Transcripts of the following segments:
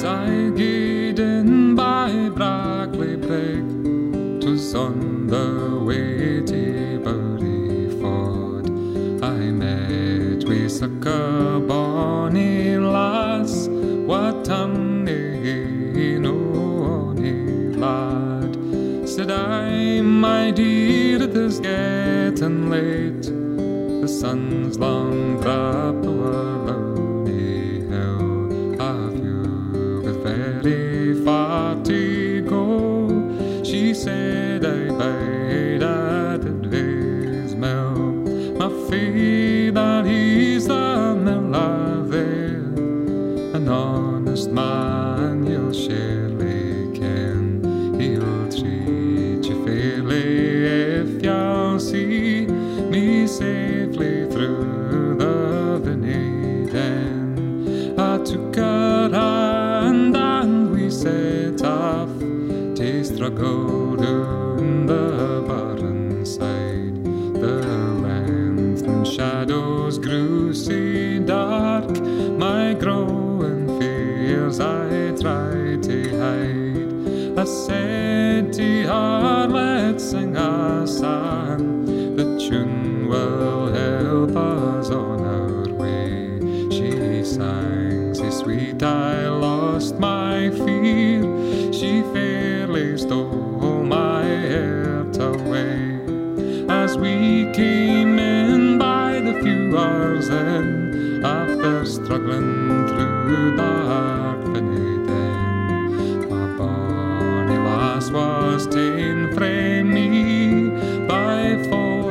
As I gaed in by Brackley Brig, 'twas on the way to Buryford, I met wi' sic a bonny lass, what tongue no ony lad. Said I, my dear, it is getting late, the sun's long dropped o'er Lowney Hill. Have you got very far to go? She said I bide at Edway's Mill. My father, he's the miller there, an honest man you'll surely ken. He'll treat you fairly if you'll see me safely through the Veneden. I took her hand and we set off to struggle down the barren side. The lengthened shadows grew so dark, my growing fears I tried to hide. I said to her, let's sing a song, the tune will help us on our way. She sang so sweet I lost my fear, she fairly stole my heart away. As we came in by the few hours in, after struggling through dark Veneden, my bonny lass was ta'en frae me by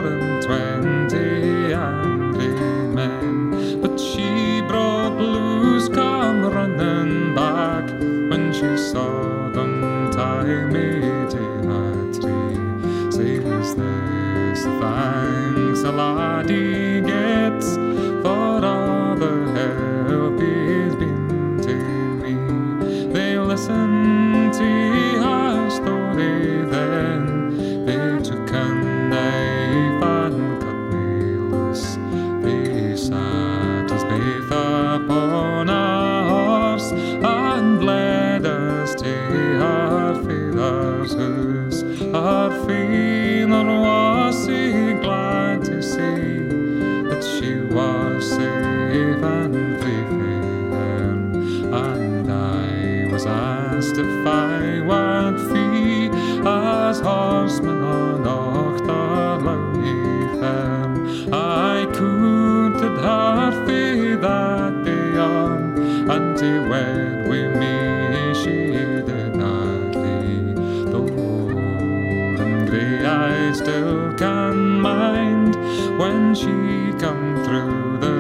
24 angry men. But she broke loose, come running back, when she saw them tie me to a tree. Says this the thanks a laddie gets for all the help he's been to me. They listened to her story then, they took a knife and cut me loose. They sat us both upon a horse and led us to our father's house. Our father was so glad to see that she was safe and free fair, and I was asked if I would fee as horseman on Ochter Lowney Fair. I courted her fae that day on, and to wed with me she did gladly. Though and grey I still can mind when she come through the